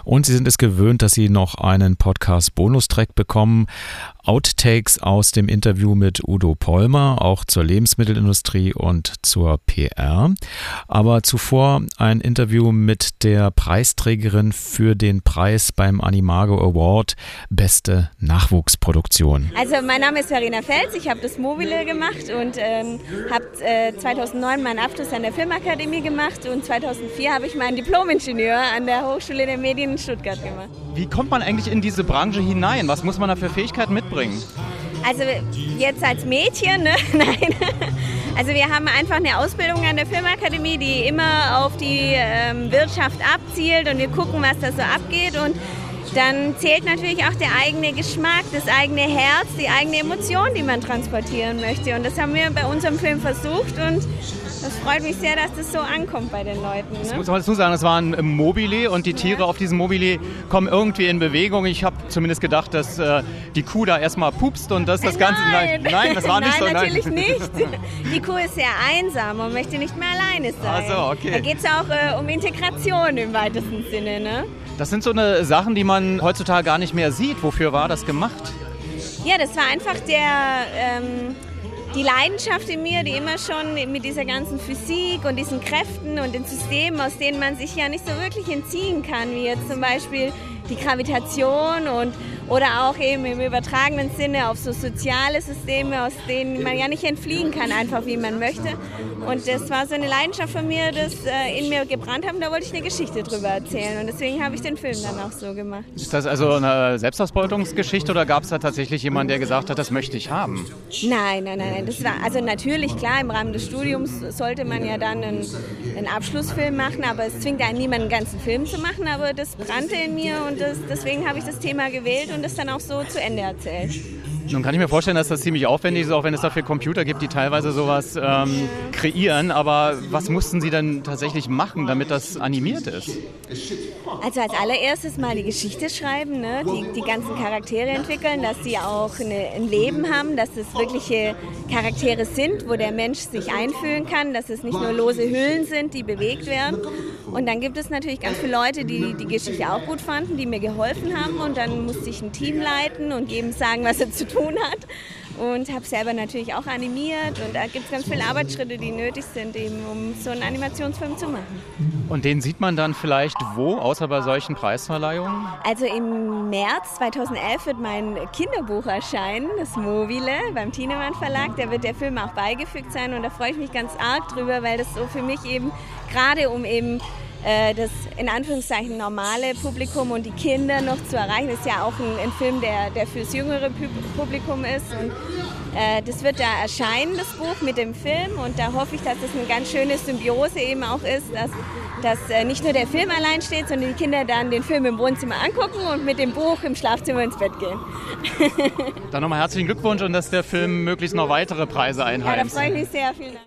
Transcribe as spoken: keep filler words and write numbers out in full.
Und Sie sind es gewöhnt, dass Sie noch einen Podcast-Bonustrack bekommen. Outtakes aus dem Interview mit Udo Polmer, auch zur Lebensmittelindustrie und zur P R. Aber zuvor ein Interview mit der Preisträgerin für den Preis beim Animago Award Beste Nachwuchsproduktion. Also mein Name ist Verena Fels, ich habe das Mobile gemacht und ähm, habe äh, zweitausendneun meinen Abschluss an der Filmakademie gemacht und zweitausendvier habe ich meinen Diplom-Ingenieur an der Hochschule der Medien in Stuttgart gemacht. Wie kommt man eigentlich in diese Branche hinein? Was muss man da für Fähigkeiten mitbringen? Also jetzt als Mädchen, ne? Nein. Also wir haben einfach eine Ausbildung an der Filmakademie, die immer auf die ähm, Wirtschaft abzielt und wir gucken, was da so abgeht und dann zählt natürlich auch der eigene Geschmack, das eigene Herz, die eigene Emotion, die man transportieren möchte. Und das haben wir bei unserem Film versucht und das freut mich sehr, dass das so ankommt bei den Leuten. Ne? Das muss man dazu sagen, das war ein Mobile und die Tiere ja. auf diesem Mobile kommen irgendwie in Bewegung. Ich habe zumindest gedacht, dass äh, die Kuh da erstmal pupst und dass das Ganze... Nein, nein, nein das war nicht nein, so. Natürlich nein, natürlich nicht. Die Kuh ist sehr einsam und möchte nicht mehr alleine sein. Ach so, okay. Da geht es auch äh, um Integration im weitesten Sinne, ne? Das sind so eine Sachen, die man heutzutage gar nicht mehr sieht. Wofür war das gemacht? Ja, das war einfach der... Ähm, Die Leidenschaft in mir, die immer schon mit dieser ganzen Physik und diesen Kräften und den Systemen, aus denen man sich ja nicht so wirklich entziehen kann, wie jetzt zum Beispiel die Gravitation und, oder auch eben im übertragenen Sinne auf so soziale Systeme, aus denen man ja nicht entfliehen kann, einfach wie man möchte. Und das war so eine Leidenschaft von mir, das äh, in mir gebrannt hat und da wollte ich eine Geschichte drüber erzählen und deswegen habe ich den Film dann auch so gemacht. Ist das also eine Selbstausbeutungsgeschichte oder gab es da tatsächlich jemanden, der gesagt hat, das möchte ich haben? Nein, nein, nein. Das war also natürlich klar, im Rahmen des Studiums sollte man ja dann einen, einen Abschlussfilm machen, aber es zwingt einen niemand einen ganzen Film zu machen, aber das brannte in mir und das, deswegen habe ich das Thema gewählt und das dann auch so zu Ende erzählt. Nun kann ich mir vorstellen, dass das ziemlich aufwendig ist, auch wenn es dafür Computer gibt, die teilweise sowas ähm, kreieren. Aber was mussten Sie denn tatsächlich machen, damit das animiert ist? Also als allererstes mal die Geschichte schreiben, ne? die, die ganzen Charaktere entwickeln, dass sie auch eine, ein Leben haben, dass es wirkliche Charaktere sind, wo der Mensch sich einfühlen kann, dass es nicht nur lose Hüllen sind, die bewegt werden. Und dann gibt es natürlich ganz viele Leute, die die Geschichte auch gut fanden, die mir geholfen haben. Und dann musste ich ein Team leiten und jedem sagen, was er zu tun hat. Und habe selber natürlich auch animiert. Und da gibt es ganz viele Arbeitsschritte, die nötig sind, eben, um so einen Animationsfilm zu machen. Und den sieht man dann vielleicht wo, außer bei solchen Preisverleihungen? Also im März zweitausendelf wird mein Kinderbuch erscheinen, das Mobile, beim Thienemann Verlag. Da wird der Film auch beigefügt sein und da freue ich mich ganz arg drüber, weil das so für mich eben, gerade um eben äh, das in Anführungszeichen normale Publikum und die Kinder noch zu erreichen, ist ja auch ein, ein Film, der, der fürs jüngere Publikum ist. Und äh, das wird da erscheinen, das Buch mit dem Film. Und da hoffe ich, dass das eine ganz schöne Symbiose eben auch ist, dass, dass äh, nicht nur der Film allein steht, sondern die Kinder dann den Film im Wohnzimmer angucken und mit dem Buch im Schlafzimmer ins Bett gehen. Dann nochmal herzlichen Glückwunsch und dass der Film möglichst noch weitere Preise einheimst. Ja, da freue ich mich sehr. Vielen Dank.